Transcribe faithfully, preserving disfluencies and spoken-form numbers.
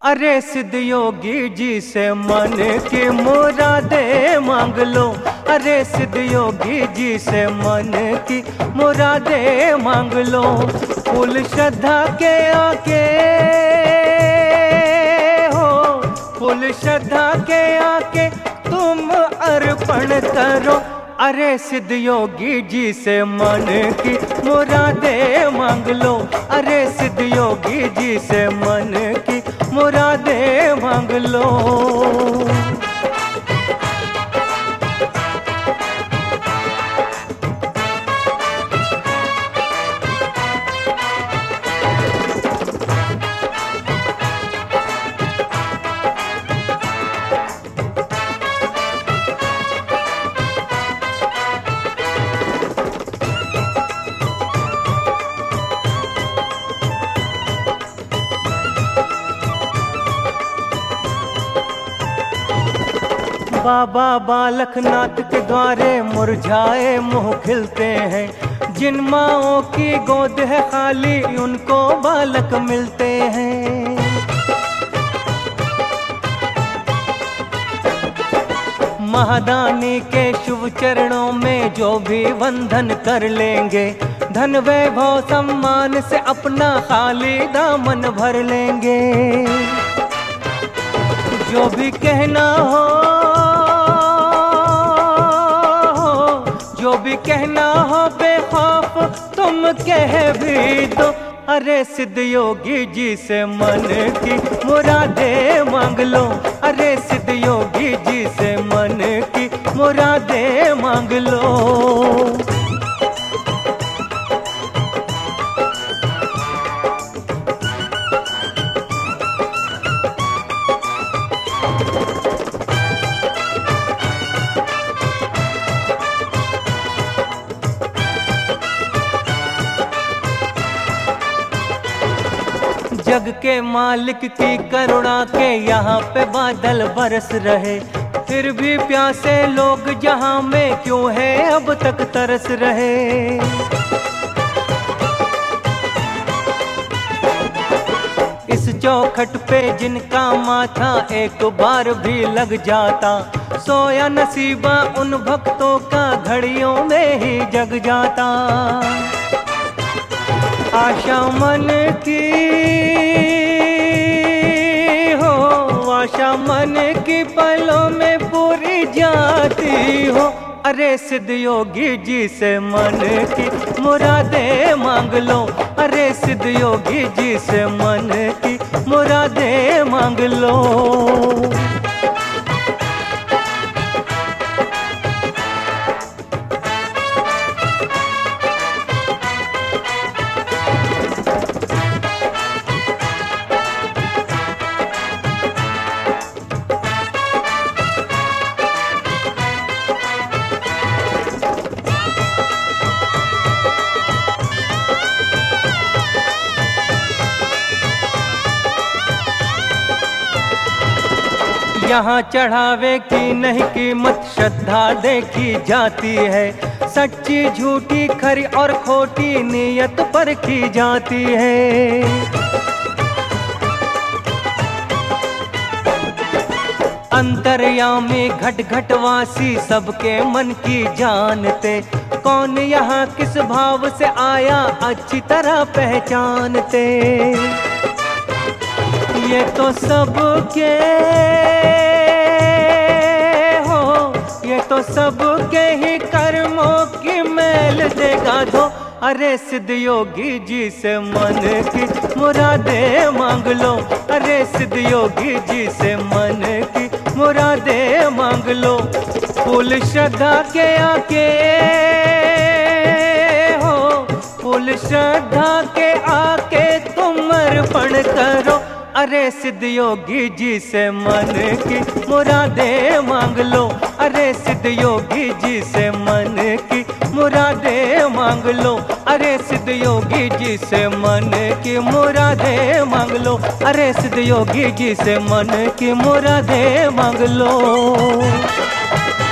अरे सिद्ध योगी जी से मन की मुरादे मांग लो। अरे सिद्ध योगी जी से मन की मुरादे मांग लो। फूल श्रद्धा के आके हो, फूल श्रद्धा के आके तुम अर्पण करो। अरे सिद्ध योगी जी से मन की मुरादे मांग लो। अरे सिद्ध योगी जी से मन की मुरादे मांग लो। बाबा बालकनाथ के द्वारे मुरझाए मुँह खिलते हैं। जिन माँओं की गोद है खाली उनको बालक मिलते हैं। महादानी के शुभ चरणों में जो भी वंदन कर लेंगे, धन वैभव सम्मान से अपना खाली दामन भर लेंगे। जो भी कहना हो, जो भी कहना हो बेखौफ तुम कह भी दो। अरे सिद्ध योगी जी से मन की मुरादे मांग लो। अरे सिद्ध योगी जी से मन की मुरादे मांग लो। जग के मालिक की करुणा के यहाँ पे बादल बरस रहे, फिर भी प्यासे लोग जहाँ में क्यों है अब तक तरस रहे। इस चौखट पे जिनका माथा एक बार भी लग जाता, सोया नसीबा उन भक्तों का घड़ियों में ही जग जाता। आशा मन की हो, आशा मन की पलों में पूरी जाती हो। अरे सिद्ध योगी जी से मन की मुरादे मांग लो। अरे सिद्ध योगी जी से मन की मुरादे मांग लो। यहाँ चढ़ावे की नहीं कीमत श्रद्धा देखी जाती है। सच्ची झूठी खरी और खोटी नियत परखी जाती है। अंतर्यामी घट घटवासी सबके मन की जानते, कौन यहाँ किस भाव से आया अच्छी तरह पहचानते। ये तो सबके हो, ये तो सबके ही कर्मों की मैल देगा धो। अरे सिद्ध योगी जी से मन की मुरादे मांग लो। अरे सिद्ध योगी जी से मन की मुरादे मांग लो। फूल श्रद्धा के आके हो, फूल श्रद्धा के आके तुम अर्पण करो। अरे सिद्ध योगी जी से मन की मुरादे मांग लो। अरे सिद्ध योगी जी से मन की मुरादे मांग लो। अरे सिद्ध योगी जी से मन की मुरादे मांग लो। अरे सिद्ध योगी जी से मन की मुरादे मांग लो।